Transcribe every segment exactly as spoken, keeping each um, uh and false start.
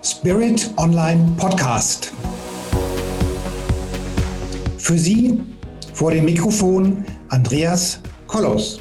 Spirit Online Podcast. Für Sie vor dem Mikrofon Andreas Kollos.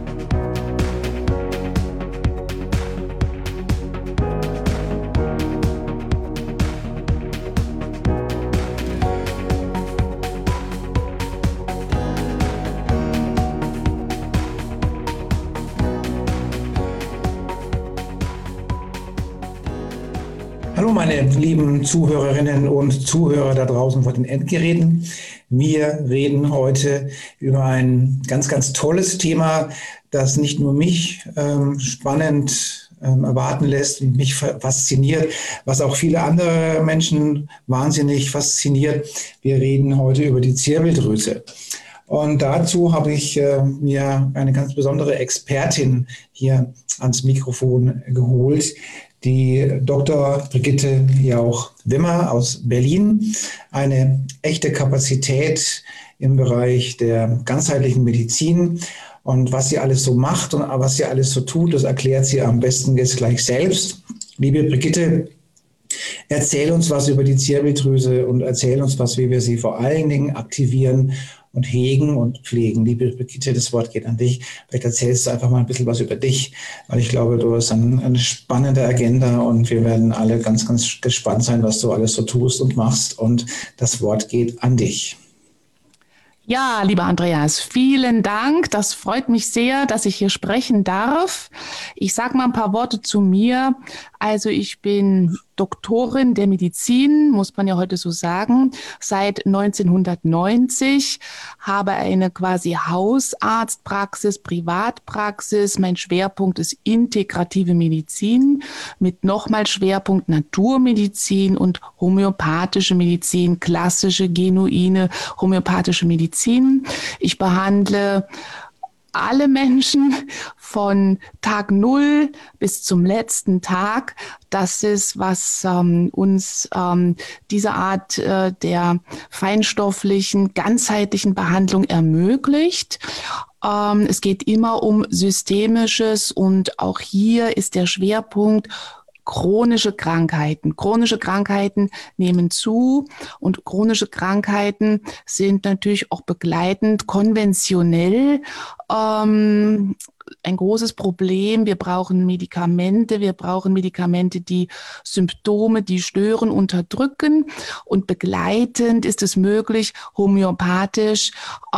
Hallo meine lieben Zuhörerinnen und Zuhörer da draußen vor den Endgeräten. Wir reden heute über ein ganz, ganz tolles Thema, das nicht nur mich ähm, spannend ähm, erwarten lässt und mich fasziniert, was auch viele andere Menschen wahnsinnig fasziniert. Wir reden heute über die Zirbeldrüse. Und dazu habe ich äh, mir eine ganz besondere Expertin hier ans Mikrofon geholt, die Doktor Brigitte Jauch-Wimmer aus Berlin, eine echte Kapazität im Bereich der ganzheitlichen Medizin. Und was sie alles so macht und was sie alles so tut, das erklärt sie am besten jetzt gleich selbst. Liebe Brigitte, erzähl uns was über die Zirbeldrüse und erzähl uns was, wie wir sie vor allen Dingen aktivieren und hegen und pflegen. Liebe Brigitte, das Wort geht an dich. Vielleicht erzählst du einfach mal ein bisschen was über dich, weil ich glaube, du hast ein, eine spannende Agenda und wir werden alle ganz, ganz gespannt sein, was du alles so tust und machst. Und das Wort geht an dich. Ja, lieber Andreas, vielen Dank. Das freut mich sehr, dass ich hier sprechen darf. Ich sage mal ein paar Worte zu mir. Also ich bin Doktorin der Medizin, muss man ja heute so sagen, seit neunzehnhundertneunzig, habe eine quasi Hausarztpraxis, Privatpraxis. Mein Schwerpunkt ist integrative Medizin mit nochmal Schwerpunkt Naturmedizin und homöopathische Medizin, klassische, genuine homöopathische Medizin. Ich behandle alle Menschen von Tag Null bis zum letzten Tag. Das ist, was ähm, uns ähm, diese Art äh, der feinstofflichen, ganzheitlichen Behandlung ermöglicht. Ähm, es geht immer um Systemisches und auch hier ist der Schwerpunkt chronische Krankheiten. Chronische Krankheiten nehmen zu und chronische Krankheiten sind natürlich auch begleitend konventionell ähm, ein großes Problem. Wir brauchen Medikamente, wir brauchen Medikamente, die Symptome, die stören, unterdrücken und begleitend ist es möglich, homöopathisch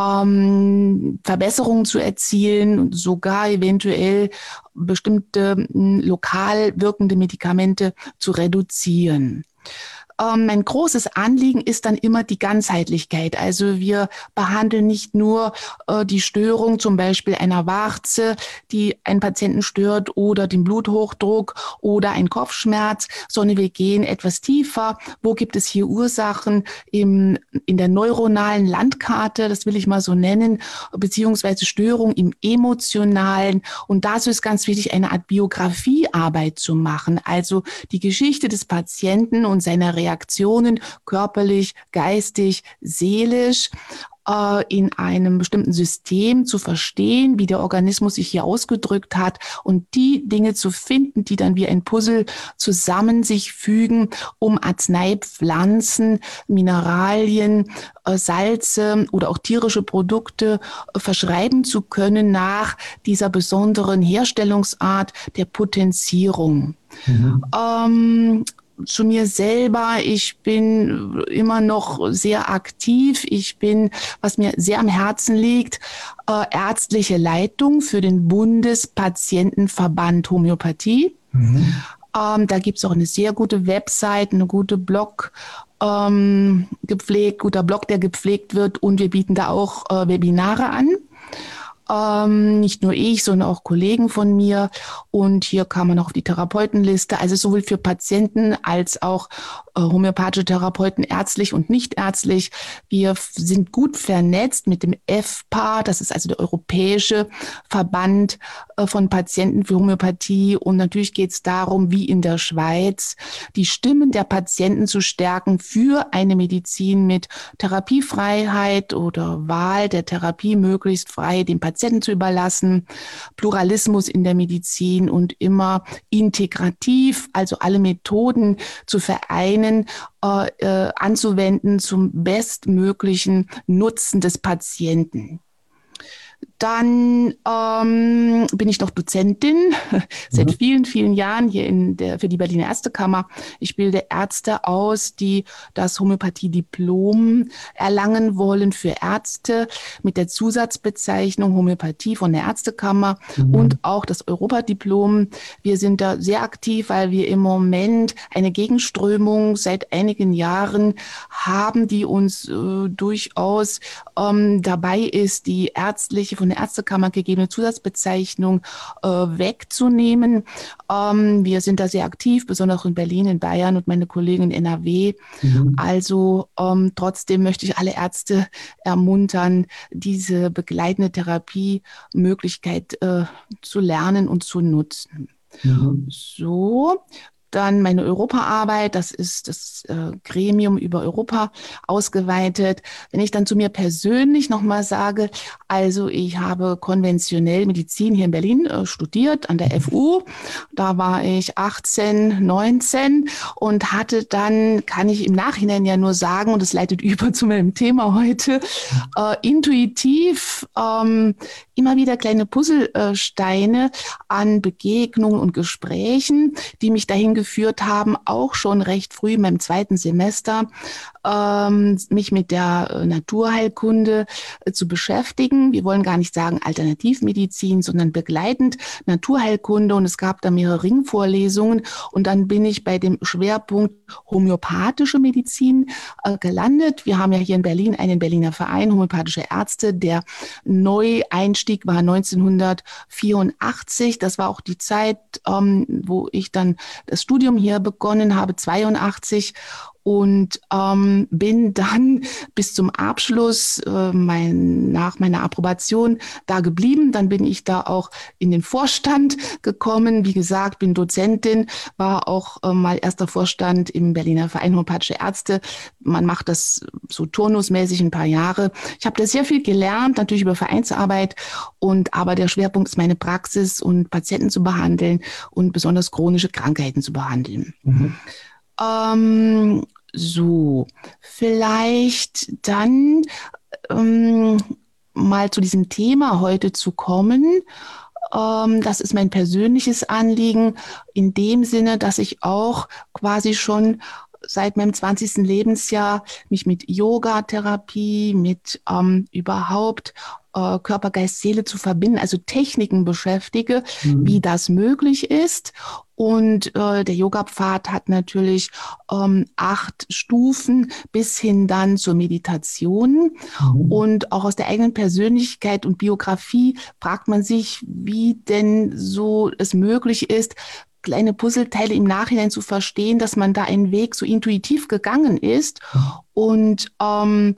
ähm, Verbesserungen zu erzielen und sogar eventuell bestimmte lokal wirkende Medikamente zu reduzieren. Ähm, mein großes Anliegen ist dann immer die Ganzheitlichkeit. Also wir behandeln nicht nur äh, die Störung zum Beispiel einer Warze, die einen Patienten stört oder den Bluthochdruck oder einen Kopfschmerz, sondern wir gehen etwas tiefer. Wo gibt es hier Ursachen im, in der neuronalen Landkarte, das will ich mal so nennen, beziehungsweise Störungen im Emotionalen. Und dazu ist ganz wichtig, eine Art Biografiearbeit zu machen. Also die Geschichte des Patienten und seiner Reaktionen körperlich, geistig, seelisch äh, in einem bestimmten System zu verstehen, wie der Organismus sich hier ausgedrückt hat und die Dinge zu finden, die dann wie ein Puzzle zusammen sich fügen, um Arzneipflanzen, Mineralien, äh, Salze oder auch tierische Produkte äh, verschreiben zu können nach dieser besonderen Herstellungsart der Potenzierung. Mhm. Ähm, Zu mir selber, ich bin immer noch sehr aktiv. Ich bin, was mir sehr am Herzen liegt, äh, ärztliche Leitung für den Bundespatientenverband Homöopathie. Mhm. Ähm, da gibt es auch eine sehr gute Website, eine gute Blog, ähm, gepflegt, guter Blog, der gepflegt wird und wir bieten da auch äh, Webinare an. Ähm, nicht nur ich, sondern auch Kollegen von mir. Und hier kam man auch auf die Therapeutenliste. Also sowohl für Patienten als auch äh, homöopathische Therapeuten, ärztlich und nicht ärztlich. Wir f- sind gut vernetzt mit dem E F P A, das ist also der Europäische Verband äh, von Patienten für Homöopathie. Und natürlich geht es darum, wie in der Schweiz, die Stimmen der Patienten zu stärken für eine Medizin mit Therapiefreiheit oder Wahl der Therapie möglichst frei, den Patienten Patienten zu überlassen, Pluralismus in der Medizin und immer integrativ, also alle Methoden zu vereinen, äh, äh, anzuwenden zum bestmöglichen Nutzen des Patienten. Dann ähm, bin ich noch Dozentin seit Mhm. vielen, vielen Jahren hier in der, für die Berliner Ärztekammer. Ich bilde Ärzte aus, die das Homöopathie-Diplom erlangen wollen für Ärzte mit der Zusatzbezeichnung Homöopathie von der Ärztekammer und Mhm. auch das Europadiplom. Wir sind da sehr aktiv, weil wir im Moment eine Gegenströmung seit einigen Jahren haben, die uns äh, durchaus ähm, dabei ist, die ärztliche, von der Ärztekammer gegebene Zusatzbezeichnung äh, wegzunehmen. Ähm, wir sind da sehr aktiv, besonders in Berlin, in Bayern und meine Kollegen in N R W. Mhm. Also ähm, trotzdem möchte ich alle Ärzte ermuntern, diese begleitende Therapiemöglichkeit äh, zu lernen und zu nutzen. Mhm. So, dann meine Europaarbeit, das ist das äh, Gremium über Europa ausgeweitet. Wenn ich dann zu mir persönlich nochmal sage, also ich habe konventionell Medizin hier in Berlin äh, studiert an der F U. Da war ich achtzehn, neunzehn und hatte dann, kann ich im Nachhinein ja nur sagen, und das leitet über zu meinem Thema heute, äh, intuitiv ähm, immer wieder kleine Puzzlesteine an Begegnungen und Gesprächen, die mich dahin geführt haben, auch schon recht früh in meinem zweiten Semester, ähm, mich mit der äh, Naturheilkunde äh, zu beschäftigen. Wir wollen gar nicht sagen Alternativmedizin, sondern begleitend Naturheilkunde. Und es gab da mehrere Ringvorlesungen. Und dann bin ich bei dem Schwerpunkt homöopathische Medizin äh, gelandet. Wir haben ja hier in Berlin einen Berliner Verein, homöopathische Ärzte. Der Neueinstieg war neunzehnhundertvierundachtzig. Das war auch die Zeit, ähm, wo ich dann das Studium hier begonnen habe, zweiundachtzig. Und ähm, bin dann bis zum Abschluss äh, mein, nach meiner Approbation da geblieben. Dann bin ich da auch in den Vorstand gekommen. Wie gesagt, bin Dozentin, war auch äh, mal erster Vorstand im Berliner Verein Homöopathische Ärzte. Man macht das so turnusmäßig ein paar Jahre. Ich habe da sehr viel gelernt, natürlich über Vereinsarbeit. Und aber der Schwerpunkt ist meine Praxis und Patienten zu behandeln und besonders chronische Krankheiten zu behandeln. Mhm. Ähm, so, vielleicht dann ähm, mal zu diesem Thema heute zu kommen. Ähm, das ist mein persönliches Anliegen in dem Sinne, dass ich auch quasi schon seit meinem zwanzigsten Lebensjahr mich mit Yoga-Therapie, mit ähm, überhaupt äh, Körper, Geist, Seele zu verbinden, also Techniken beschäftige, wie Mhm. das möglich ist. Und äh, der Yoga-Pfad hat natürlich ähm, acht Stufen bis hin dann zur Meditation. Mhm. Und auch aus der eigenen Persönlichkeit und Biografie fragt man sich, wie denn so es möglich ist, kleine Puzzleteile im Nachhinein zu verstehen, dass man da einen Weg so intuitiv gegangen ist. Und ähm,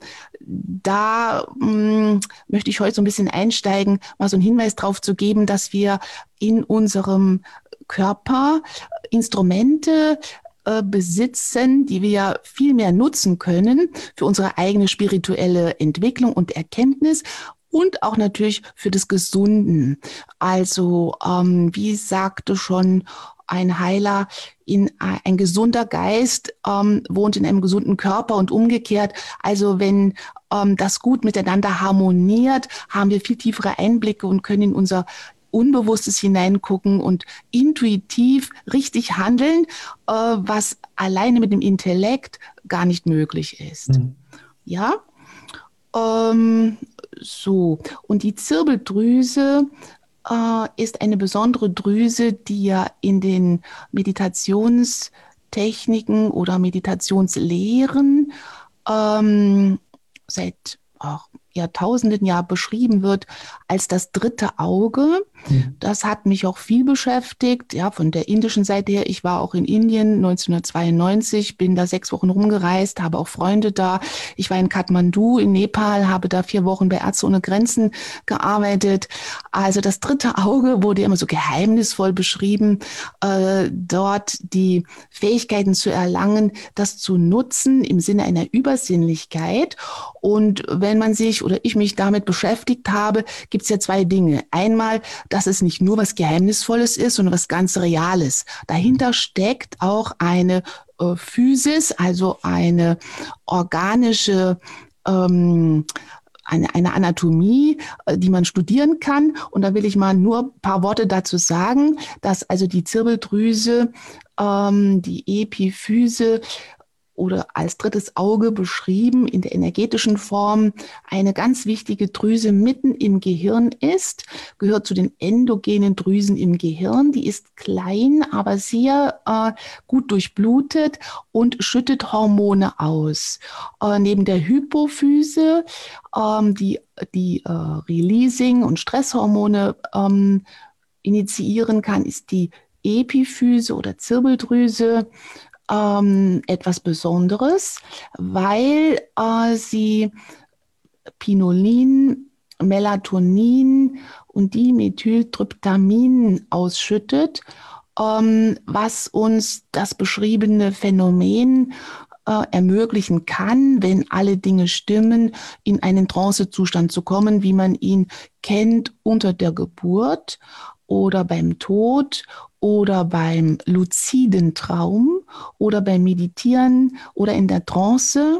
da mh, möchte ich heute so ein bisschen einsteigen, mal so einen Hinweis drauf zu geben, dass wir in unserem Körper Instrumente äh, besitzen, die wir ja viel mehr nutzen können für unsere eigene spirituelle Entwicklung und Erkenntnis. Und auch natürlich für das Gesunden. Also, ähm, wie sagte schon ein Heiler, in, ein gesunder Geist ähm, wohnt in einem gesunden Körper und umgekehrt. Also wenn ähm, das gut miteinander harmoniert, haben wir viel tiefere Einblicke und können in unser Unbewusstes hineingucken und intuitiv richtig handeln, äh, was alleine mit dem Intellekt gar nicht möglich ist. Mhm. Ja, ähm, so. Und die Zirbeldrüse äh, ist eine besondere Drüse, die ja in den Meditationstechniken oder Meditationslehren ähm, seit auch Jahrtausenden ja beschrieben wird als das dritte Auge. Mhm. Das hat mich auch viel beschäftigt, ja, von der indischen Seite her. Ich war auch in Indien neunzehnhundertzweiundneunzig, bin da sechs Wochen rumgereist, habe auch Freunde da. Ich war in Kathmandu in Nepal, habe da vier Wochen bei Ärzte ohne Grenzen gearbeitet. Also das dritte Auge wurde immer so geheimnisvoll beschrieben, äh, dort die Fähigkeiten zu erlangen, das zu nutzen im Sinne einer Übersinnlichkeit. Und wenn man sich oder ich mich damit beschäftigt habe, gibt es ja zwei Dinge. Einmal, dass es nicht nur was Geheimnisvolles ist, sondern was ganz Reales. Dahinter steckt auch eine äh, Physis, also eine organische ähm, eine, eine Anatomie, die man studieren kann. Und da will ich mal nur ein paar Worte dazu sagen, dass also die Zirbeldrüse, ähm, die Epiphyse oder als drittes Auge beschrieben in der energetischen Form eine ganz wichtige Drüse mitten im Gehirn ist, gehört zu den endogenen Drüsen im Gehirn. Die ist klein, aber sehr äh, gut durchblutet und schüttet Hormone aus. Äh, neben der Hypophyse, ähm, die die äh, Releasing- und Stresshormone ähm, initiieren kann, ist die Epiphyse oder Zirbeldrüse ähm, etwas Besonderes, weil äh, sie Pinolin, Melatonin und Dimethyltryptamin ausschüttet, ähm, was uns das beschriebene Phänomen äh, ermöglichen kann, wenn alle Dinge stimmen, in einen Trancezustand zu kommen, wie man ihn kennt unter der Geburt oder beim Tod oder beim luziden Traum oder beim Meditieren oder in der Trance.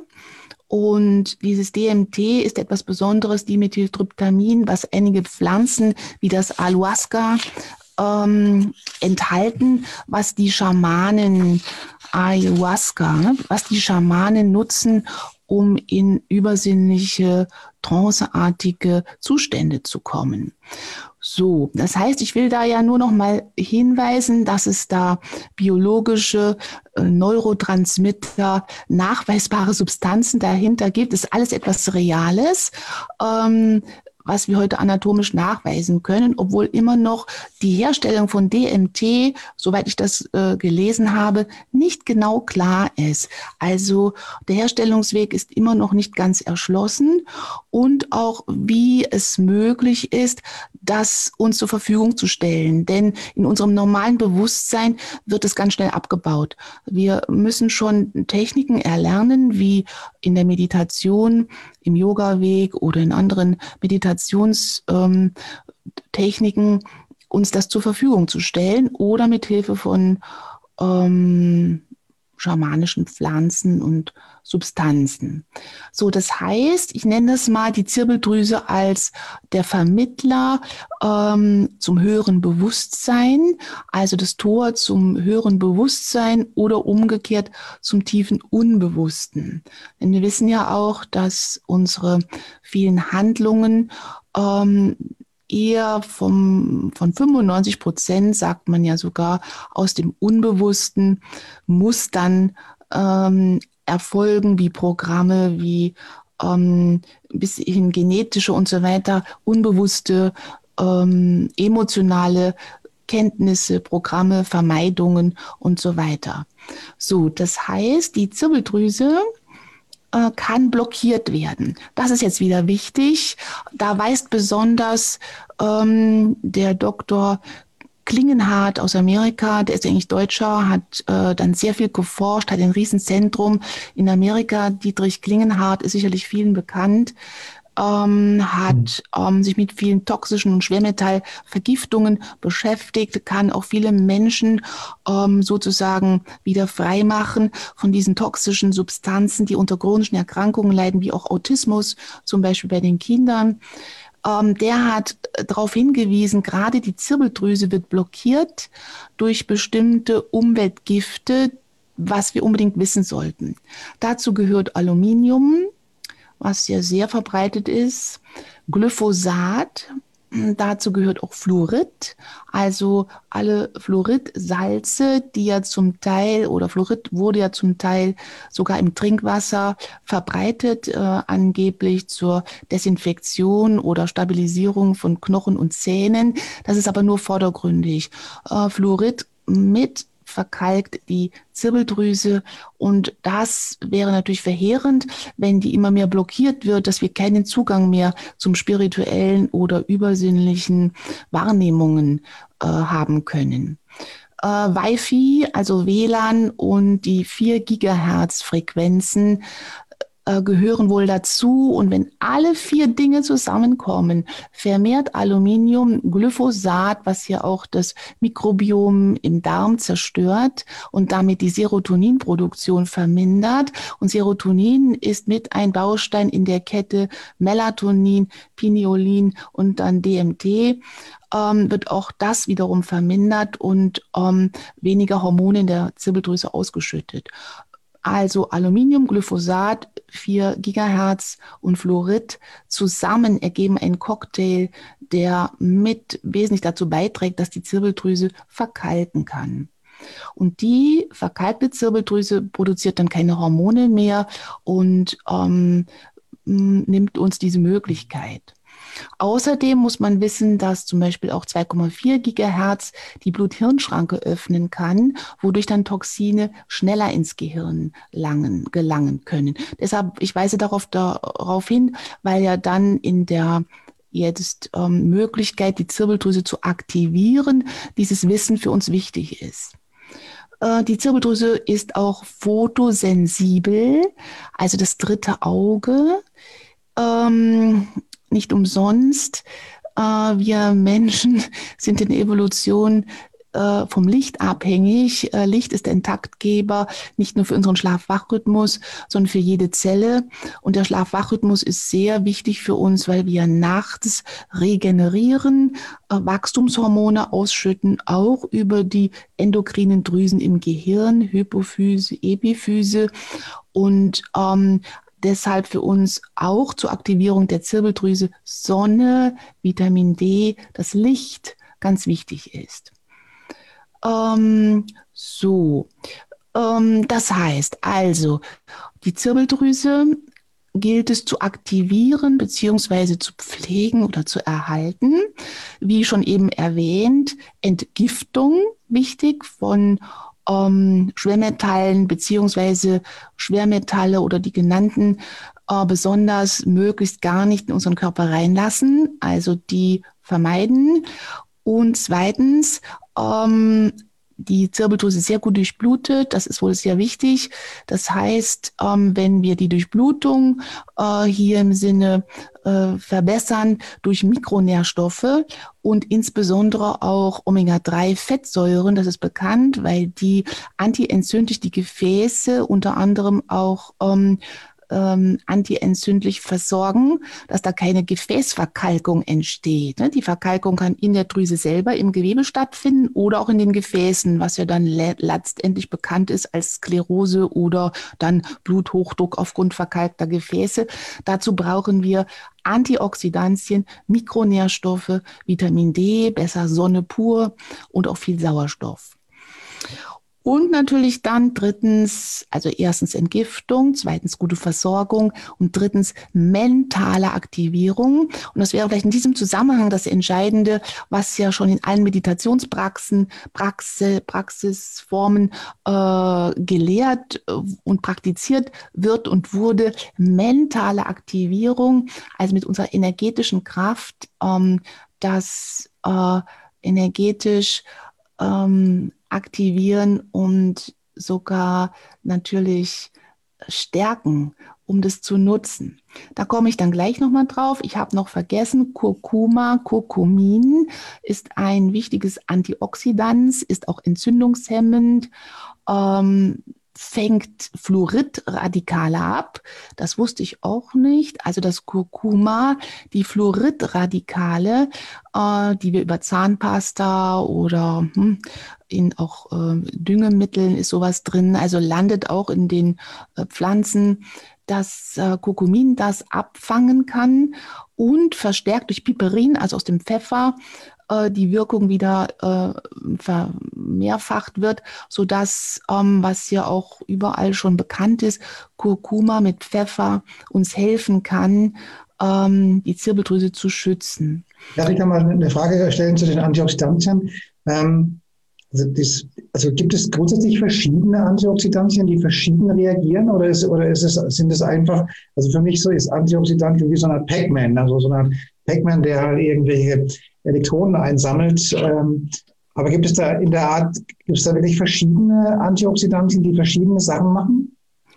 Und dieses D M T ist etwas Besonderes, Dimethyltryptamin, was einige Pflanzen wie das Ayahuasca ähm, enthalten, was die Schamanen Ayahuasca, was die Schamanen nutzen, um in übersinnliche, tranceartige Zustände zu kommen. So, das heißt, ich will da ja nur noch mal hinweisen, dass es da biologische äh, Neurotransmitter, nachweisbare Substanzen dahinter gibt. Das ist alles etwas Reales, ähm, was wir heute anatomisch nachweisen können, obwohl immer noch die Herstellung von D M T, soweit ich das äh, gelesen habe, nicht genau klar ist. Also der Herstellungsweg ist immer noch nicht ganz erschlossen und auch wie es möglich ist, das uns zur Verfügung zu stellen. Denn in unserem normalen Bewusstsein wird es ganz schnell abgebaut. Wir müssen schon Techniken erlernen, wie in der Meditation, im Yoga-Weg oder in anderen Meditationstechniken, ähm, uns das zur Verfügung zu stellen oder mit Hilfe von ähm, schamanischen Pflanzen und Substanzen. So, das heißt, ich nenne das mal die Zirbeldrüse als der Vermittler ähm, zum höheren Bewusstsein, also das Tor zum höheren Bewusstsein oder umgekehrt zum tiefen Unbewussten. Denn wir wissen ja auch, dass unsere vielen Handlungen ähm, eher vom, von fünfundneunzig Prozent, sagt man ja sogar, aus dem unbewussten Mustern ähm, erfolgen, wie Programme, wie ähm, bis hin genetische und so weiter, unbewusste, ähm, emotionale Kenntnisse, Programme, Vermeidungen und so weiter. So, das heißt, die Zirbeldrüse äh, kann blockiert werden. Das ist jetzt wieder wichtig. Da weist besonders ähm, der Doktor Klingenhardt aus Amerika, der ist eigentlich Deutscher, hat äh, dann sehr viel geforscht, hat ein Riesenzentrum in Amerika. Dietrich Klingenhardt ist sicherlich vielen bekannt, ähm, hat ähm, sich mit vielen toxischen und Schwermetallvergiftungen beschäftigt, kann auch viele Menschen ähm, sozusagen wieder freimachen von diesen toxischen Substanzen, die unter chronischen Erkrankungen leiden, wie auch Autismus, zum Beispiel bei den Kindern. Ähm, der hat darauf hingewiesen, gerade die Zirbeldrüse wird blockiert durch bestimmte Umweltgifte, was wir unbedingt wissen sollten. Dazu gehört Aluminium, was ja sehr verbreitet ist, Glyphosat, dazu gehört auch Fluorid, also alle Fluoridsalze, die ja zum Teil, oder Fluorid wurde ja zum Teil sogar im Trinkwasser verbreitet, äh, angeblich zur Desinfektion oder Stabilisierung von Knochen und Zähnen. Das ist aber nur vordergründig. Äh, Fluorid mit verkalkt die Zirbeldrüse und das wäre natürlich verheerend, wenn die immer mehr blockiert wird, dass wir keinen Zugang mehr zum spirituellen oder übersinnlichen Wahrnehmungen äh, haben können. Äh, Wi-Fi, also W L A N und die vier Gigahertz Frequenzen äh, gehören wohl dazu. Und wenn alle vier Dinge zusammenkommen, vermehrt Aluminium Glyphosat, was ja auch das Mikrobiom im Darm zerstört und damit die Serotoninproduktion vermindert. Und Serotonin ist mit ein Baustein in der Kette Melatonin, Pineolin und dann D M T. Ähm, wird auch das wiederum vermindert und ähm, weniger Hormone in der Zirbeldrüse ausgeschüttet. Also Aluminium, Glyphosat, vier Gigahertz und Fluorid zusammen ergeben einen Cocktail, der mit wesentlich dazu beiträgt, dass die Zirbeldrüse verkalken kann. Und die verkalkte Zirbeldrüse produziert dann keine Hormone mehr und ähm, nimmt uns diese Möglichkeit. Außerdem muss man wissen, dass zum Beispiel auch zwei Komma vier Gigahertz die Blut-Hirn-Schranke öffnen kann, wodurch dann Toxine schneller ins Gehirn langen, gelangen können. Deshalb, ich weise darauf, darauf hin, weil ja dann in der jetzt ähm, Möglichkeit, die Zirbeldrüse zu aktivieren, dieses Wissen für uns wichtig ist. Äh, die Zirbeldrüse ist auch photosensibel, also das dritte Auge. Ähm, Nicht umsonst. Äh, wir Menschen sind in der Evolution äh, vom Licht abhängig. Äh, Licht ist ein Taktgeber, nicht nur für unseren Schlaf-Wach-Rhythmus, sondern für jede Zelle. Und der Schlaf-Wach-Rhythmus ist sehr wichtig für uns, weil wir nachts regenerieren, äh, Wachstumshormone ausschütten, auch über die endokrinen Drüsen im Gehirn, Hypophyse, Epiphyse. Und ähm, deshalb für uns auch zur Aktivierung der Zirbeldrüse Sonne, Vitamin D, das Licht ganz wichtig ist. Ähm, so, ähm, das heißt also, die Zirbeldrüse gilt es zu aktivieren bzw. zu pflegen oder zu erhalten. Wie schon eben erwähnt, Entgiftung wichtig von Ähm, Schwermetallen beziehungsweise Schwermetalle oder die genannten äh, besonders möglichst gar nicht in unseren Körper reinlassen, also die vermeiden. Und zweitens, ähm, die Zirbeldrüse sehr gut durchblutet, das ist wohl sehr wichtig. Das heißt, ähm, wenn wir die Durchblutung äh, hier im Sinne äh, verbessern durch Mikronährstoffe und insbesondere auch Omega drei Fettsäuren, das ist bekannt, weil die antientzündlich die Gefäße unter anderem auch ähm, ähm, antientzündlich versorgen, dass da keine Gefäßverkalkung entsteht. Ne? Die Verkalkung kann in der Drüse selber im Gewebe stattfinden oder auch in den Gefäßen, was ja dann letztendlich bekannt ist als Sklerose oder dann Bluthochdruck aufgrund verkalkter Gefäße. Dazu brauchen wir Antioxidantien, Mikronährstoffe, Vitamin D, besser Sonne pur und auch viel Sauerstoff. Und natürlich dann drittens, also erstens Entgiftung, zweitens gute Versorgung und drittens mentale Aktivierung. Und das wäre vielleicht in diesem Zusammenhang das Entscheidende, was ja schon in allen Meditationspraxen, Praxis, Praxisformen äh, gelehrt und praktiziert wird und wurde. Mentale Aktivierung, also mit unserer energetischen Kraft, ähm, das äh, energetisch ähm, aktivieren und sogar natürlich stärken, um das zu nutzen. Da komme ich dann gleich nochmal drauf. Ich habe noch vergessen, Kurkuma, Kurkumin ist ein wichtiges Antioxidant, ist auch entzündungshemmend, ähm, fängt Fluoridradikale ab. Das wusste ich auch nicht. Also das Kurkuma, die Fluoridradikale, äh, die wir über Zahnpasta oder hm, in auch äh, Düngemitteln ist sowas drin, also landet auch in den äh, Pflanzen, dass äh, Kurkumin das abfangen kann und verstärkt durch Piperin, also aus dem Pfeffer, äh, die Wirkung wieder äh, vermehrfacht wird, sodass, ähm, was ja auch überall schon bekannt ist, Kurkuma mit Pfeffer uns helfen kann, ähm, die Zirbeldrüse zu schützen. Darf ich da mal eine Frage stellen zu den Antioxidantien? Ähm, also, das, also gibt es grundsätzlich verschiedene Antioxidantien, die verschieden reagieren, oder, ist, oder ist es, sind es einfach, also für mich so ist Antioxidantien wie so eine Pac-Man, also so eine Pac-Man, der halt irgendwelche Elektronen einsammelt. Ähm, aber gibt es da in der Art, gibt es da wirklich verschiedene Antioxidantien, die verschiedene Sachen machen?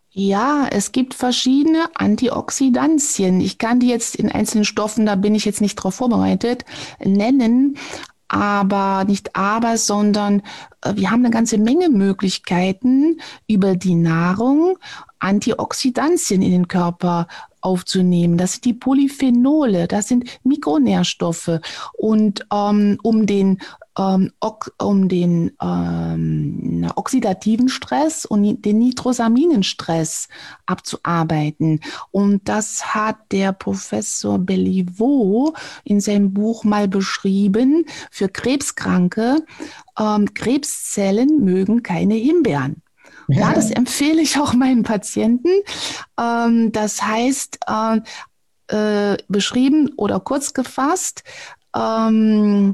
Ja, es gibt verschiedene Antioxidantien. Ich kann die jetzt in einzelnen Stoffen, da bin ich jetzt nicht drauf vorbereitet, nennen, aber nicht aber, sondern äh, wir haben eine ganze Menge Möglichkeiten, über die Nahrung Antioxidantien in den Körper aufzunehmen. Das sind die Polyphenole, das sind Mikronährstoffe. Und ähm, um den ähm, um den ähm, oxidativen Stress und den Nitrosaminenstress abzuarbeiten. Und das hat der Professor Belliveau in seinem Buch mal beschrieben für Krebskranke. Ähm, Krebszellen mögen keine Himbeeren. Ja, das empfehle ich auch meinen Patienten. Ähm, das heißt, äh, äh, beschrieben oder kurz gefasst, ähm,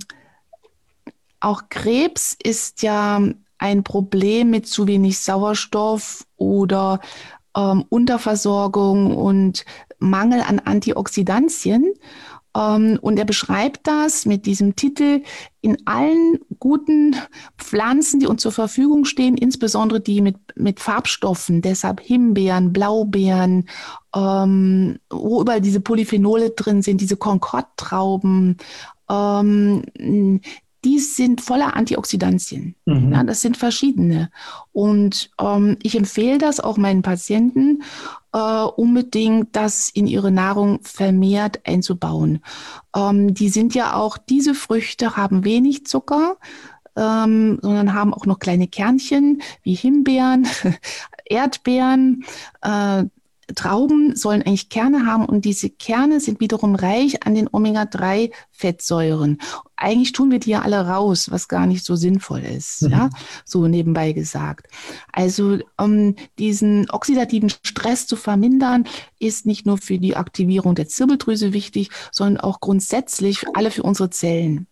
auch Krebs ist ja ein Problem mit zu wenig Sauerstoff oder ähm, Unterversorgung und Mangel an Antioxidantien. Ähm, und er beschreibt das mit diesem Titel: In allen guten Pflanzen, die uns zur Verfügung stehen, insbesondere die mit, mit Farbstoffen, deshalb Himbeeren, Blaubeeren, ähm, wo überall diese Polyphenole drin sind, diese Concord-Trauben, ähm, die sind voller Antioxidantien. Ja, Mhm. das sind verschiedene. Und ähm, ich empfehle das auch meinen Patienten, äh, unbedingt das in ihre Nahrung vermehrt einzubauen. Ähm, die sind ja auch, diese Früchte haben wenig Zucker, ähm, sondern haben auch noch kleine Kernchen wie Himbeeren, Erdbeeren, äh, Trauben sollen eigentlich Kerne haben und diese Kerne sind wiederum reich an den Omega drei Fettsäuren. Eigentlich tun wir die ja alle raus, was gar nicht so sinnvoll ist, ja, Mhm. so nebenbei gesagt. Also um diesen oxidativen Stress zu vermindern, ist nicht nur für die Aktivierung der Zirbeldrüse wichtig, sondern auch grundsätzlich für alle für unsere Zellen.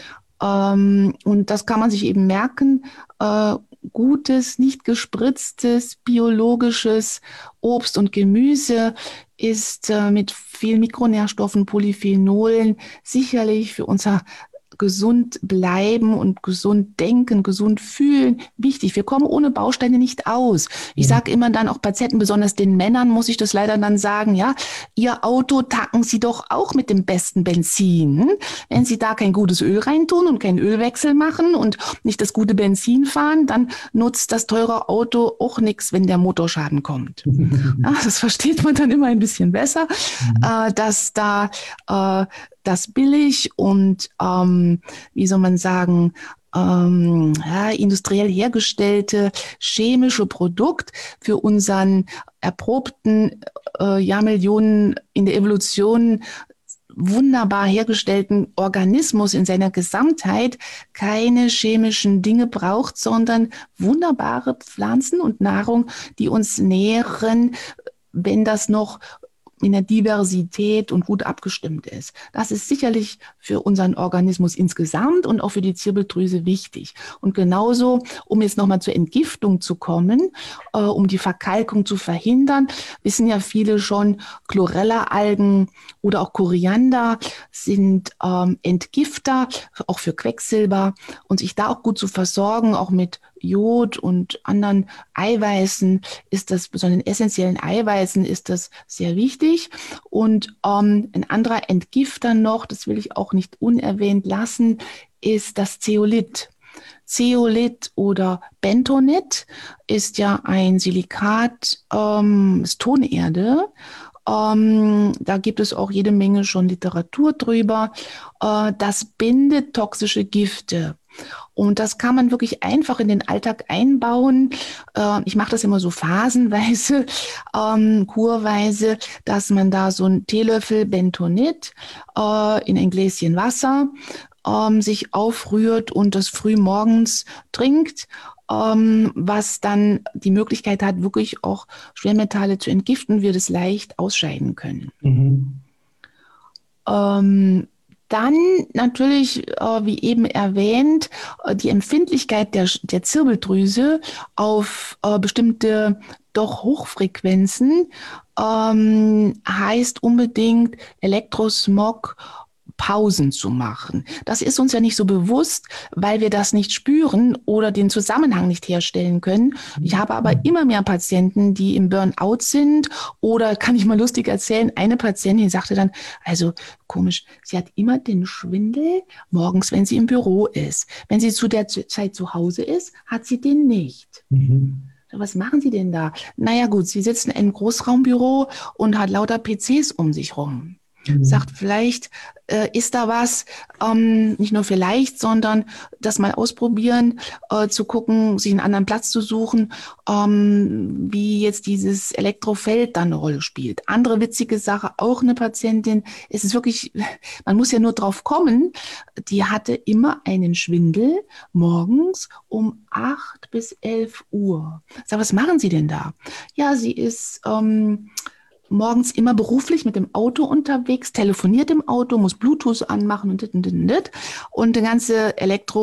Ähm, und das kann man sich eben merken. Äh, gutes, nicht gespritztes, biologisches Obst und Gemüse ist äh, mit vielen Mikronährstoffen, Polyphenolen sicherlich für unser gesund bleiben und gesund denken, gesund fühlen, wichtig. Wir kommen ohne Bausteine nicht aus. Ich Mhm. sage immer dann auch Patienten, besonders den Männern, muss ich das leider dann sagen, ja, Ihr Auto tanken Sie doch auch mit dem besten Benzin. Hm? Wenn Sie da kein gutes Öl reintun und keinen Ölwechsel machen und nicht das gute Benzin fahren, dann nutzt das teure Auto auch nichts, wenn der Motorschaden kommt. Ja, das versteht man dann immer ein bisschen besser, Mhm. äh, dass da äh, das billig und, ähm, wie soll man sagen, ähm, ja, industriell hergestellte chemische Produkt für unseren erprobten äh, Jahrmillionen in der Evolution wunderbar hergestellten Organismus in seiner Gesamtheit keine chemischen Dinge braucht, sondern wunderbare Pflanzen und Nahrung, die uns nähren, wenn das noch in der Diversität und gut abgestimmt ist. Das ist sicherlich für unseren Organismus insgesamt und auch für die Zirbeldrüse wichtig. Und genauso, um jetzt nochmal zur Entgiftung zu kommen, äh, um die Verkalkung zu verhindern, wissen ja viele schon, Chlorella-Algen oder auch Koriander sind ähm, Entgifter, auch für Quecksilber, und sich da auch gut zu versorgen, auch mit Jod und anderen Eiweißen ist das, besonders essentiellen Eiweißen ist das sehr wichtig. Und ähm, ein anderer Entgifter noch, das will ich auch nicht unerwähnt lassen, ist das Zeolit. Zeolit oder Bentonit ist ja ein Silikat, ähm, ist Tonerde. Ähm, da gibt es auch jede Menge schon Literatur drüber. Äh, das bindet toxische Gifte. Und das kann man wirklich einfach in den Alltag einbauen. Äh, ich mache das immer so phasenweise, ähm, kurweise, dass man da so einen Teelöffel Bentonit äh, in ein Gläschen Wasser ähm, sich aufrührt und das früh morgens trinkt, ähm, was dann die Möglichkeit hat, wirklich auch Schwermetalle zu entgiften, wir das leicht ausscheiden können. Mhm. Ähm, Dann natürlich, äh, wie eben erwähnt, äh, die Empfindlichkeit der, der Zirbeldrüse auf äh, bestimmte doch Hochfrequenzen ähm, heißt unbedingt Elektrosmog Pausen zu machen. Das ist uns ja nicht so bewusst, weil wir das nicht spüren oder den Zusammenhang nicht herstellen können. Ich habe aber immer mehr Patienten, die im Burnout sind, oder kann ich mal lustig erzählen, eine Patientin sagte dann, also komisch, sie hat immer den Schwindel morgens, wenn sie im Büro ist. Wenn sie zu der Zeit zu Hause ist, hat sie den nicht. Mhm. Was machen Sie denn da? Naja gut, sie sitzen in einem Großraumbüro und hat lauter P Cs um sich rum. Mhm. Sagt, vielleicht äh, ist da was, ähm, nicht nur vielleicht, sondern das mal ausprobieren, äh, zu gucken, sich einen anderen Platz zu suchen, ähm, wie jetzt dieses Elektrofeld dann eine Rolle spielt. Andere witzige Sache, auch eine Patientin, es ist wirklich, man muss ja nur drauf kommen, die hatte immer einen Schwindel morgens um acht bis elf Uhr. Sag, was machen Sie denn da? Ja, sie ist ähm, morgens immer beruflich mit dem Auto unterwegs, telefoniert im Auto, muss Bluetooth anmachen und dit und dit und dit. Und die ganze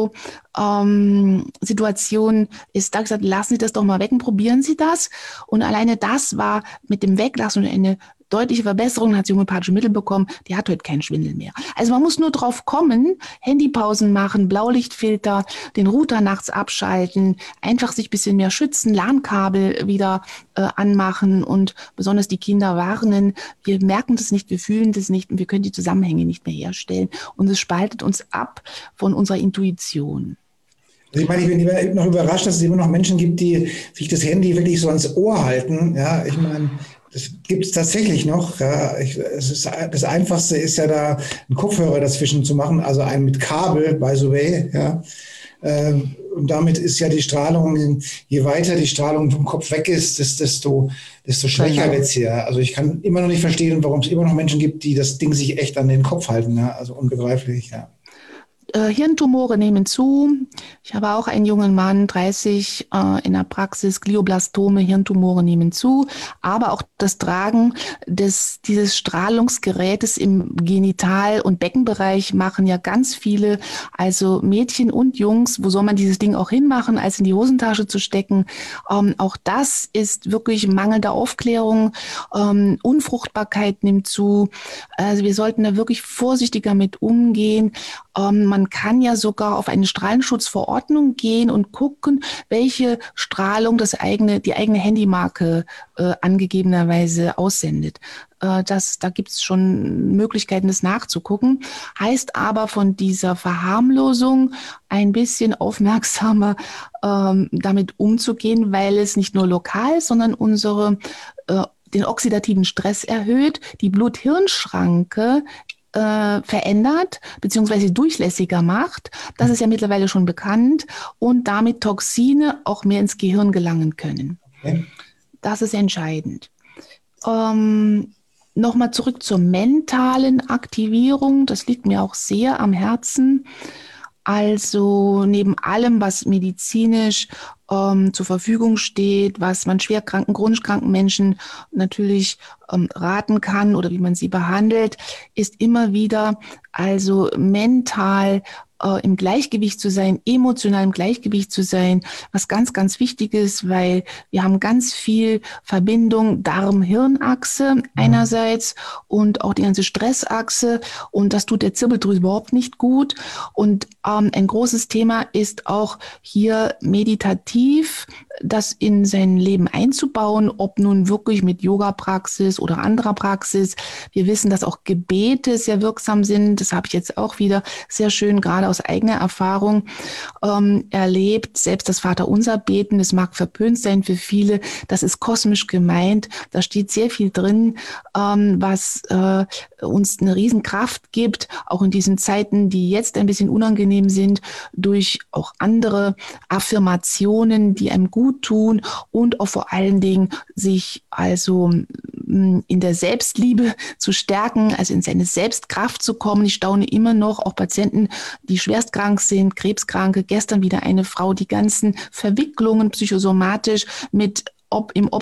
Elektro-Situation ähm, ist da gesagt, lassen Sie das doch mal weg und probieren Sie das. Und alleine das war mit dem Weglassen eine deutliche Verbesserung, hat sie homöopathische Mittel bekommen, die hat heute keinen Schwindel mehr. Also man muss nur drauf kommen, Handypausen machen, Blaulichtfilter, den Router nachts abschalten, einfach sich ein bisschen mehr schützen, LAN-Kabel wieder äh, anmachen und besonders die Kinder warnen. Wir merken das nicht, wir fühlen das nicht und wir können die Zusammenhänge nicht mehr herstellen und es spaltet uns ab von unserer Intuition. Also ich meine, ich bin immer noch überrascht, dass es immer noch Menschen gibt, die sich das Handy wirklich so ans Ohr halten. Ja, ich meine, das gibt es tatsächlich noch. Ja, ich, es ist, das Einfachste ist ja da einen Kopfhörer dazwischen zu machen, also einen mit Kabel, by the way. Ja. Ähm, und damit ist ja die Strahlung, je weiter die Strahlung vom Kopf weg ist, desto, desto schwächer Genau. wird sie. Ja. Also ich kann immer noch nicht verstehen, warum es immer noch Menschen gibt, die das Ding sich echt an den Kopf halten. Ja. Also unbegreiflich, ja. Hirntumore nehmen zu. Ich habe auch einen jungen Mann, dreißig, äh, in der Praxis, Glioblastome, Hirntumore nehmen zu. Aber auch das Tragen des, dieses Strahlungsgerätes im Genital- und Beckenbereich machen ja ganz viele, also Mädchen und Jungs. Wo soll man dieses Ding auch hinmachen, als in die Hosentasche zu stecken? Ähm, auch das ist wirklich mangelnde Aufklärung. Ähm, Unfruchtbarkeit nimmt zu. Also wir sollten da wirklich vorsichtiger mit umgehen. Ähm, man kann ja sogar auf eine Strahlenschutzverordnung gehen und gucken, welche Strahlung das eigene, die eigene Handymarke äh, angegebenerweise aussendet. Äh, das, da gibt es schon Möglichkeiten, das nachzugucken. Heißt aber von dieser Verharmlosung ein bisschen aufmerksamer ähm, damit umzugehen, weil es nicht nur lokal, sondern unsere äh, den oxidativen Stress erhöht, die Blut-Hirn-Schranke Äh, verändert bzw. durchlässiger macht. Das ist ja mittlerweile schon bekannt und damit Toxine auch mehr ins Gehirn gelangen können. Okay. Das ist entscheidend. Ähm, Nochmal zurück zur mentalen Aktivierung. Das liegt mir auch sehr am Herzen. Also neben allem, was medizinisch ähm, zur Verfügung steht, was man schwerkranken, chronisch kranken Menschen natürlich ähm, raten kann oder wie man sie behandelt, ist immer wieder also mental äh, im Gleichgewicht zu sein, emotional im Gleichgewicht zu sein, was ganz, ganz wichtig ist, weil wir haben ganz viel Verbindung Darm-Hirn-Achse einerseits und auch die ganze Stressachse und das tut der Zirbeldrüse überhaupt nicht gut. Und ähm, ein großes Thema ist auch hier meditativ das in sein Leben einzubauen, ob nun wirklich mit Yoga-Praxis oder anderer Praxis. Wir wissen, dass auch Gebete sehr wirksam sind. Das habe ich jetzt auch wieder sehr schön, gerade aus eigener Erfahrung ähm, erlebt. Selbst das Vaterunser beten, das mag verpönt sein für viele, das ist kosmisch gemeint. Da steht sehr viel drin, ähm, was äh, uns eine Riesenkraft gibt, auch in diesen Zeiten, die jetzt ein bisschen unangenehm sind, durch auch andere Affirmationen, die einem gut tun und auch vor allen Dingen sich also in der Selbstliebe zu stärken, also in seine Selbstkraft zu kommen. Ich staune immer noch, auch Patienten, die schwerstkrank sind, Krebskranke, gestern wieder eine Frau, die ganzen Verwicklungen psychosomatisch mit ob im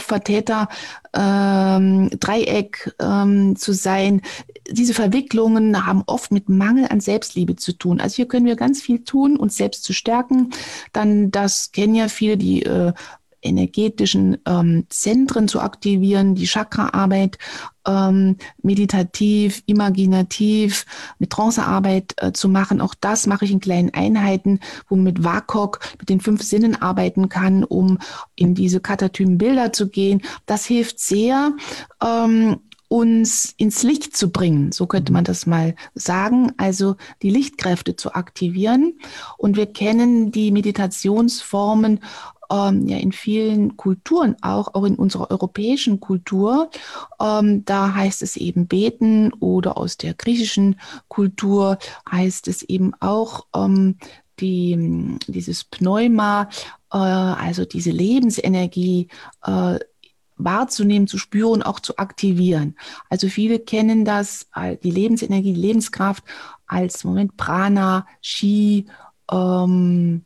Opfer-Täter-Dreieck ähm, ähm, zu sein. Diese Verwicklungen haben oft mit Mangel an Selbstliebe zu tun. Also hier können wir ganz viel tun, uns selbst zu stärken. Dann, das kennen ja viele, die äh, energetischen ähm, Zentren zu aktivieren, die Chakraarbeit ähm, meditativ, imaginativ, mit Trancearbeit äh, zu machen. Auch das mache ich in kleinen Einheiten, wo man mit W A K O K, mit den fünf Sinnen arbeiten kann, um in diese katatymen Bilder zu gehen. Das hilft sehr, ähm, uns ins Licht zu bringen, so könnte man das mal sagen, also die Lichtkräfte zu aktivieren. Und wir kennen die Meditationsformen ähm, ja in vielen Kulturen, auch, auch in unserer europäischen Kultur. Ähm, da heißt es eben beten, oder aus der griechischen Kultur heißt es eben auch ähm, die, dieses Pneuma, äh, also diese Lebensenergie, äh, wahrzunehmen, zu spüren, auch zu aktivieren. Also viele kennen das, die Lebensenergie, die Lebenskraft als Moment Prana, Chi, ähm,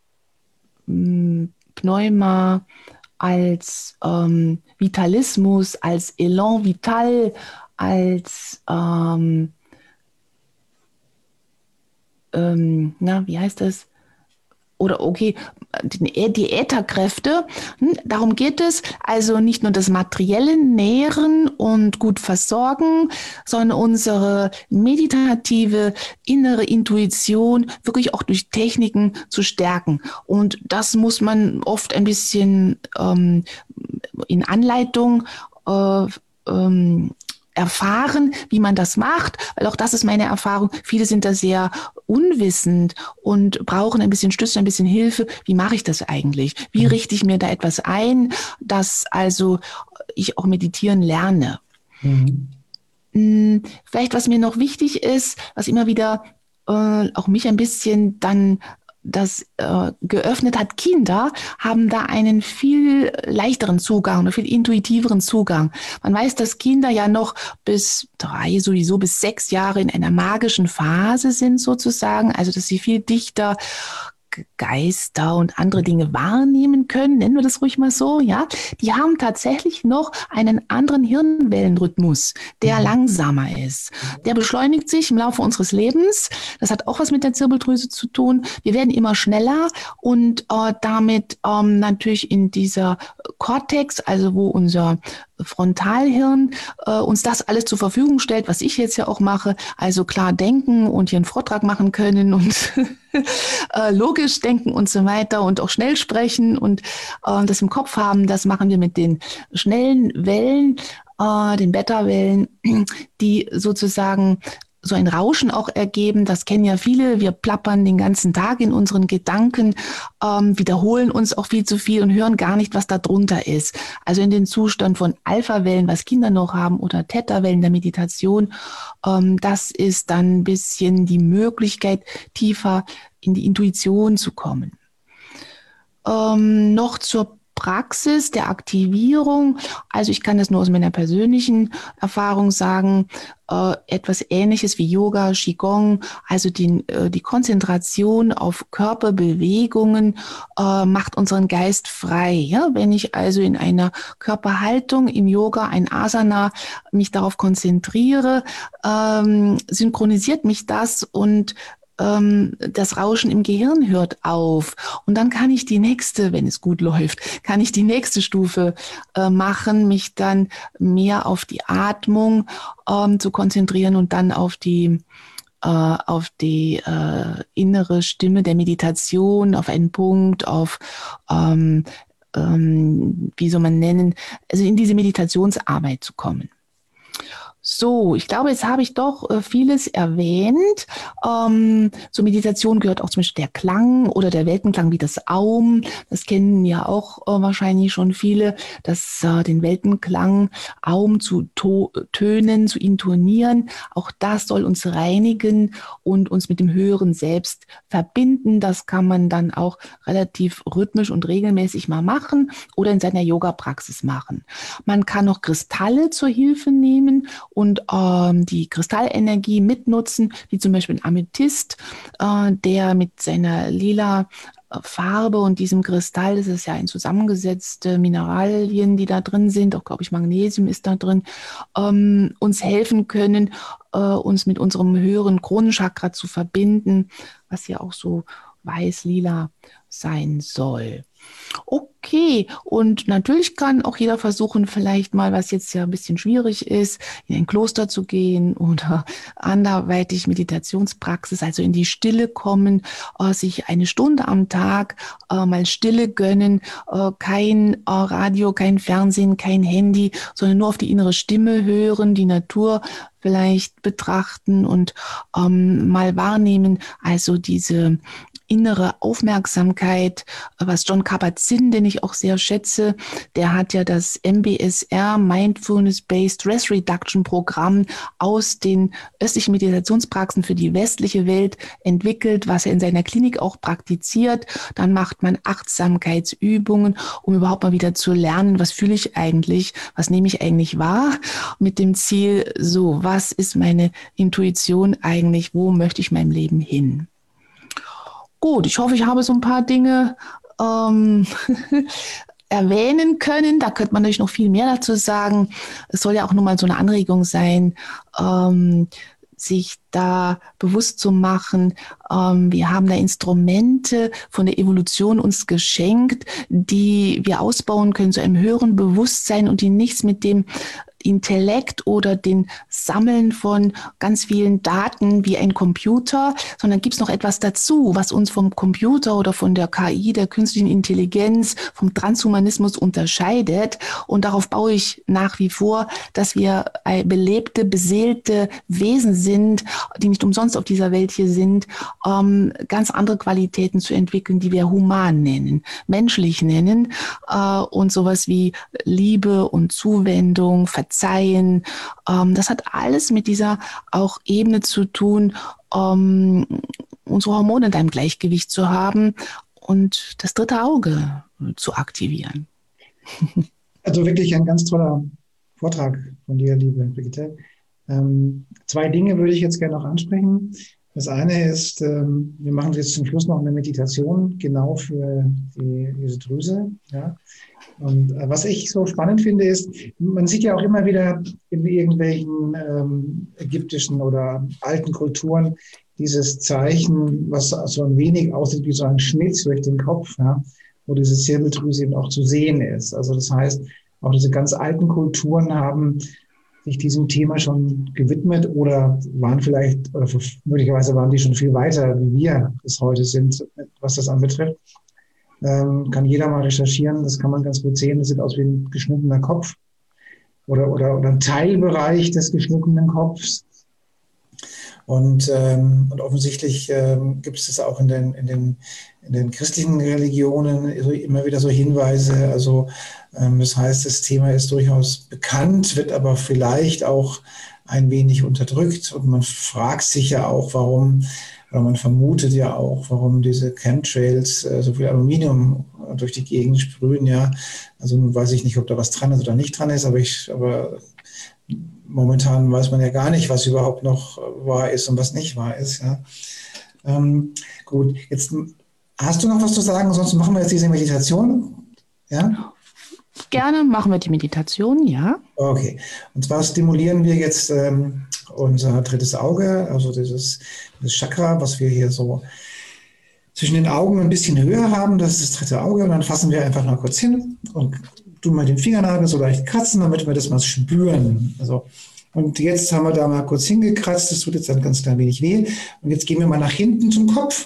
Pneuma, als ähm, Vitalismus, als Elan vital, als ähm, ähm, na, wie heißt das? Oder okay, die Ätherkräfte, darum geht es. Also nicht nur das materielle Nähren und gut versorgen, sondern unsere meditative innere Intuition wirklich auch durch Techniken zu stärken. Und das muss man oft ein bisschen ähm, in Anleitung äh, ähm, erfahren, wie man das macht, weil auch das ist meine Erfahrung. Viele sind da sehr unwissend und brauchen ein bisschen Stütze, ein bisschen Hilfe. Wie mache ich das eigentlich? Wie richte ich mir da etwas ein, dass also ich auch meditieren lerne? Mhm. Vielleicht, was mir noch wichtig ist, was immer wieder äh, auch mich ein bisschen dann das äh, geöffnet hat, Kinder haben da einen viel leichteren Zugang oder viel intuitiveren Zugang. Man weiß, dass Kinder ja noch bis drei, sowieso bis sechs Jahre in einer magischen Phase sind sozusagen, also dass sie viel dichter Geister und andere Dinge wahrnehmen können, nennen wir das ruhig mal so, ja, die haben tatsächlich noch einen anderen Hirnwellenrhythmus, der mhm. langsamer ist. Der beschleunigt sich im Laufe unseres Lebens. Das hat auch was mit der Zirbeldrüse zu tun. Wir werden immer schneller und äh, damit ähm, natürlich in dieser Cortex, also wo unser Frontalhirn äh, uns das alles zur Verfügung stellt, was ich jetzt ja auch mache, also klar denken und hier einen Vortrag machen können und äh, logisch denken und so weiter und auch schnell sprechen und äh, das im Kopf haben, das machen wir mit den schnellen Wellen, äh, den Beta-Wellen, die sozusagen so ein Rauschen auch ergeben. Das kennen ja viele. Wir plappern den ganzen Tag in unseren Gedanken, ähm, wiederholen uns auch viel zu viel und hören gar nicht, was da drunter ist. Also in den Zustand von Alpha-Wellen, was Kinder noch haben, oder Theta-Wellen der Meditation, ähm, das ist dann ein bisschen die Möglichkeit, tiefer in die Intuition zu kommen. Ähm, noch zur Praxis der Aktivierung. Also ich kann das nur aus meiner persönlichen Erfahrung sagen, äh, etwas Ähnliches wie Yoga, Qigong, also die, äh, die Konzentration auf Körperbewegungen äh, macht unseren Geist frei. Ja? Wenn ich also in einer Körperhaltung im Yoga, ein Asana, mich darauf konzentriere, ähm, synchronisiert mich das und das Rauschen im Gehirn hört auf. Und dann kann ich die nächste, wenn es gut läuft, kann ich die nächste Stufe äh, machen, mich dann mehr auf die Atmung ähm, zu konzentrieren und dann auf die, äh, auf die äh, innere Stimme der Meditation, auf einen Punkt, auf, ähm, ähm, wie soll man nennen, also in diese Meditationsarbeit zu kommen. So, ich glaube, jetzt habe ich doch äh, vieles erwähnt. Ähm, zur Meditation gehört auch zum Beispiel der Klang oder der Weltenklang wie das Aum. Das kennen ja auch äh, wahrscheinlich schon viele, dass äh, den Weltenklang Aum zu to- Tönen, zu intonieren. Auch das soll uns reinigen und uns mit dem höheren Selbst verbinden. Das kann man dann auch relativ rhythmisch und regelmäßig mal machen oder in seiner Yoga-Praxis machen. Man kann noch Kristalle zur Hilfe nehmen und ähm, die Kristallenergie mitnutzen, wie zum Beispiel ein Amethyst, äh, der mit seiner lila Farbe und diesem Kristall, das ist ja ein zusammengesetzte Mineralien, die da drin sind, auch glaube ich Magnesium ist da drin, ähm, uns helfen können, äh, uns mit unserem höheren Kronenchakra zu verbinden, was ja auch so weiß-lila sein soll. Okay, und natürlich kann auch jeder versuchen, vielleicht mal, was jetzt ja ein bisschen schwierig ist, in ein Kloster zu gehen oder anderweitig Meditationspraxis, also in die Stille kommen, äh, sich eine Stunde am Tag äh, mal Stille gönnen, äh, kein äh, Radio, kein Fernsehen, kein Handy, sondern nur auf die innere Stimme hören, die Natur vielleicht betrachten und ähm, mal wahrnehmen, also diese innere Aufmerksamkeit, was Jon Kabat-Zinn, den ich auch sehr schätze, der hat ja das M B S R, Mindfulness-Based Stress Reduction Programm, aus den östlichen Meditationspraxen für die westliche Welt entwickelt, was er in seiner Klinik auch praktiziert. Dann macht man Achtsamkeitsübungen, um überhaupt mal wieder zu lernen, was fühle ich eigentlich, was nehme ich eigentlich wahr, mit dem Ziel, so, was ist meine Intuition eigentlich, wo möchte ich meinem Leben hin? Gut, ich hoffe, ich habe so ein paar Dinge ähm, erwähnen können. Da könnte man natürlich noch viel mehr dazu sagen. Es soll ja auch nur mal so eine Anregung sein, ähm, sich da bewusst zu machen, ähm, wir haben da Instrumente von der Evolution uns geschenkt, die wir ausbauen können zu einem höheren Bewusstsein und die nichts mit dem Intellekt oder den Sammeln von ganz vielen Daten wie ein Computer, sondern gibt es noch etwas dazu, was uns vom Computer oder von der K I, der künstlichen Intelligenz, vom Transhumanismus unterscheidet. Und darauf baue ich nach wie vor, dass wir belebte, beseelte Wesen sind, die nicht umsonst auf dieser Welt hier sind, ähm, ganz andere Qualitäten zu entwickeln, die wir human nennen, menschlich nennen, äh, und sowas wie Liebe und Zuwendung, Verzeihen. Ähm, das hat alles mit dieser auch Ebene zu tun, ähm, unsere Hormone in einem Gleichgewicht zu haben und das dritte Auge zu aktivieren. Also wirklich ein ganz toller Vortrag von dir, liebe Brigitte. Ähm, zwei Dinge würde ich jetzt gerne noch ansprechen. Das eine ist, ähm, wir machen jetzt zum Schluss noch eine Meditation genau für die, diese Drüse. Ja. Und äh, was ich so spannend finde, ist, man sieht ja auch immer wieder in irgendwelchen ähm, ägyptischen oder alten Kulturen dieses Zeichen, was so ein wenig aussieht wie so ein Schnitt durch den Kopf, ja, wo diese Zirbeldrüse eben auch zu sehen ist. Also das heißt, auch diese ganz alten Kulturen haben sich diesem Thema schon gewidmet oder waren vielleicht, oder möglicherweise waren die schon viel weiter, wie wir es heute sind, was das anbetrifft. Ähm, kann jeder mal recherchieren, das kann man ganz gut sehen, das sieht aus wie ein geschnittener Kopf oder, oder, oder ein Teilbereich des geschnittenen Kopfs. Und, ähm, und offensichtlich ähm, gibt es das auch in den, in, den, in den christlichen Religionen so immer wieder so Hinweise. Also ähm, das heißt, das Thema ist durchaus bekannt, wird aber vielleicht auch ein wenig unterdrückt. Und man fragt sich ja auch, warum, oder man vermutet ja auch, warum diese Chemtrails äh, so viel Aluminium durch die Gegend sprühen. Ja, also nun weiß ich nicht, ob da was dran ist oder nicht dran ist, aber ich... aber momentan weiß man ja gar nicht, was überhaupt noch wahr ist und was nicht wahr ist. Ja. Ähm, gut, jetzt hast du noch was zu sagen, sonst machen wir jetzt diese Meditation. Ja? Gerne machen wir die Meditation, ja. Okay, und zwar stimulieren wir jetzt ähm, unser drittes Auge, also dieses, dieses Chakra, was wir hier so zwischen den Augen ein bisschen höher haben, das ist das dritte Auge, und dann fassen wir einfach mal kurz hin und tun mal den Fingernagel so leicht kratzen, damit wir das mal spüren. Also, und jetzt haben wir da mal kurz hingekratzt, das tut jetzt ein ganz klein wenig weh. Und jetzt gehen wir mal nach hinten zum Kopf.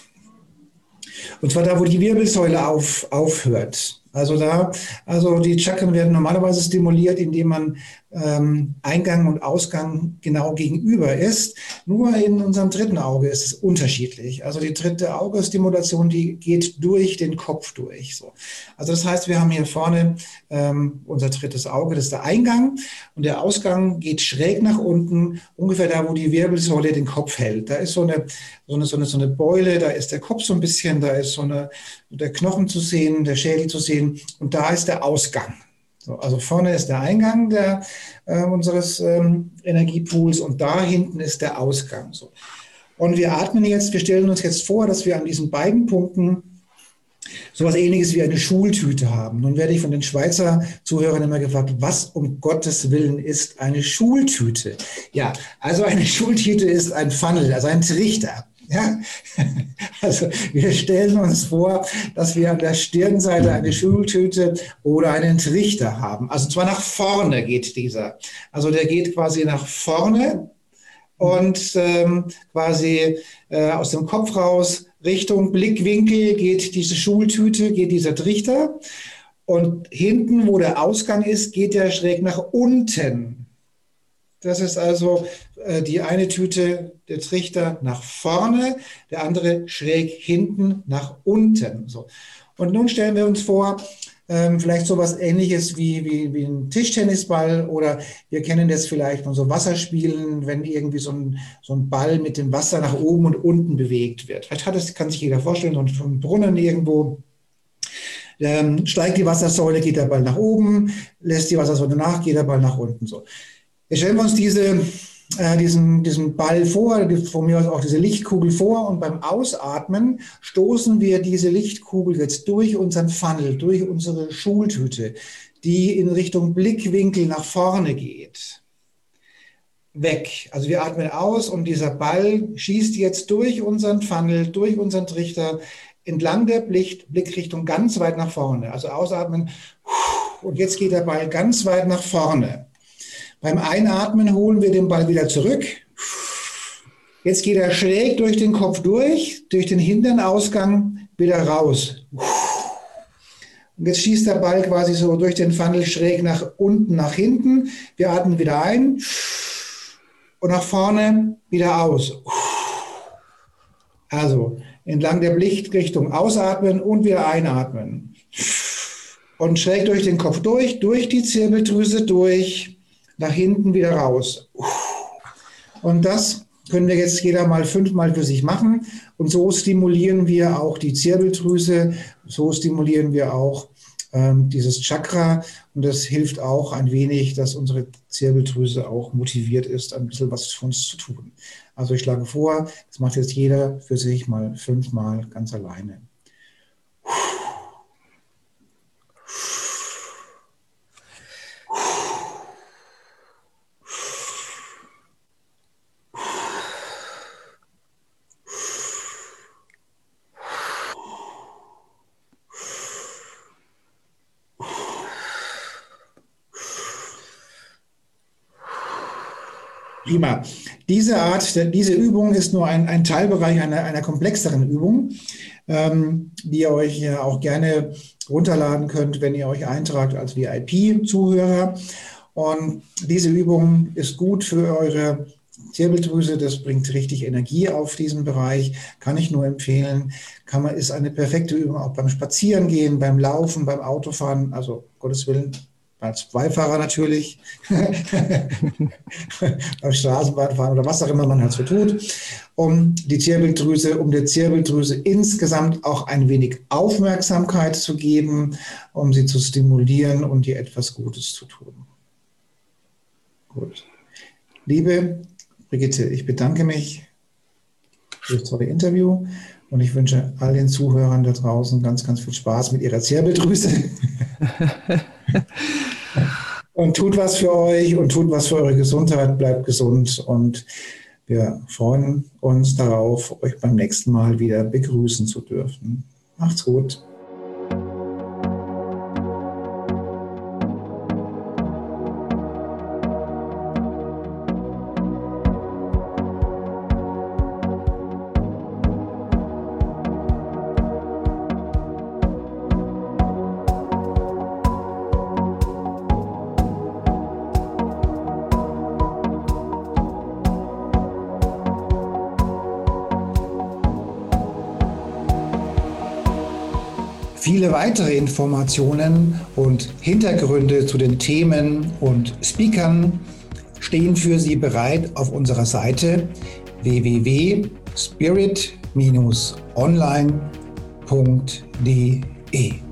Und zwar da, wo die Wirbelsäule auf, aufhört. Also da, also die Chakren werden normalerweise stimuliert, indem man ähm, Eingang und Ausgang genau gegenüber ist. Nur in unserem dritten Auge ist es unterschiedlich. Also die dritte Augestimulation, die geht durch den Kopf durch. So. Also das heißt, wir haben hier vorne ähm, unser drittes Auge, das ist der Eingang, und der Ausgang geht schräg nach unten, ungefähr da, wo die Wirbelsäule den Kopf hält. Da ist so eine, so eine, so eine, so eine Beule, da ist der Kopf so ein bisschen, da ist so eine, der Knochen zu sehen, der Schädel zu sehen, und da ist der Ausgang. So, also vorne ist der Eingang der, äh, unseres ähm, Energiepools und da hinten ist der Ausgang. So. Und wir atmen jetzt, wir stellen uns jetzt vor, dass wir an diesen beiden Punkten sowas Ähnliches wie eine Schultüte haben. Nun werde ich von den Schweizer Zuhörern immer gefragt, was um Gottes Willen ist eine Schultüte? Ja, also eine Schultüte ist ein Funnel, also ein Trichter. Ja, also wir stellen uns vor, dass wir an der Stirnseite eine Schultüte oder einen Trichter haben. Also zwar nach vorne geht dieser. Also der geht quasi nach vorne und ähm, quasi äh, aus dem Kopf raus Richtung Blickwinkel geht diese Schultüte, geht dieser Trichter. Und hinten, wo der Ausgang ist, geht der schräg nach unten. Das ist also äh, die eine Tüte, der Trichter nach vorne, der andere schräg hinten nach unten. So. Und nun stellen wir uns vor, ähm, vielleicht so was Ähnliches wie, wie, wie ein Tischtennisball, oder wir kennen das vielleicht von so Wasserspielen, wenn irgendwie so ein, so ein Ball mit dem Wasser nach oben und unten bewegt wird. Vielleicht hat es, kann sich jeder vorstellen, so ein Brunnen irgendwo. Ähm, steigt die Wassersäule, geht der Ball nach oben, lässt die Wassersäule nach, geht der Ball nach unten. So. Jetzt stellen wir uns diese, äh, diesen, diesen Ball vor, von mir aus auch diese Lichtkugel vor, und beim Ausatmen stoßen wir diese Lichtkugel jetzt durch unseren Funnel, durch unsere Schultüte, die in Richtung Blickwinkel nach vorne geht, weg. Also wir atmen aus und dieser Ball schießt jetzt durch unseren Funnel, durch unseren Trichter, entlang der Blick, Blickrichtung ganz weit nach vorne. Also ausatmen und jetzt geht der Ball ganz weit nach vorne. Beim Einatmen holen wir den Ball wieder zurück. Jetzt geht er schräg durch den Kopf durch, durch den hinteren Ausgang wieder raus. Und jetzt schießt der Ball quasi so durch den Funnel schräg nach unten, nach hinten. Wir atmen wieder ein und nach vorne wieder aus. Also entlang der Blickrichtung ausatmen und wieder einatmen. Und schräg durch den Kopf durch, durch die Zirbeldrüse durch, nach hinten wieder raus. Und das können wir jetzt jeder mal fünfmal für sich machen. Und so stimulieren wir auch die Zirbeldrüse, so stimulieren wir auch ähm, dieses Chakra. Und das hilft auch ein wenig, dass unsere Zirbeldrüse auch motiviert ist, ein bisschen was für uns zu tun. Also ich schlage vor, das macht jetzt jeder für sich mal fünfmal ganz alleine. Prima. Diese Art, diese Übung ist nur ein, ein Teilbereich einer, einer komplexeren Übung, ähm, die ihr euch ja auch gerne runterladen könnt, wenn ihr euch eintragt als V I P-Zuhörer. Und diese Übung ist gut für eure Zirbeldrüse, das bringt richtig Energie auf diesen Bereich, kann ich nur empfehlen. Kann man, ist eine perfekte Übung auch beim Spazierengehen, beim Laufen, beim Autofahren, also Gottes Willen, als Beifahrer natürlich, beim Straßenbahnfahren oder was auch immer man halt so tut, um die Zirbeldrüse, um der Zirbeldrüse insgesamt auch ein wenig Aufmerksamkeit zu geben, um sie zu stimulieren und ihr etwas Gutes zu tun. Gut. Liebe Brigitte, ich bedanke mich für das tolle Interview und ich wünsche all den Zuhörern da draußen ganz, ganz viel Spaß mit ihrer Zirbeldrüse. Und tut was für euch und tut was für eure Gesundheit, bleibt gesund und wir freuen uns darauf, euch beim nächsten Mal wieder begrüßen zu dürfen. Macht's gut. Viele weitere Informationen und Hintergründe zu den Themen und Speakern stehen für Sie bereit auf unserer Seite w w w punkt spirit Bindestrich online punkt d e.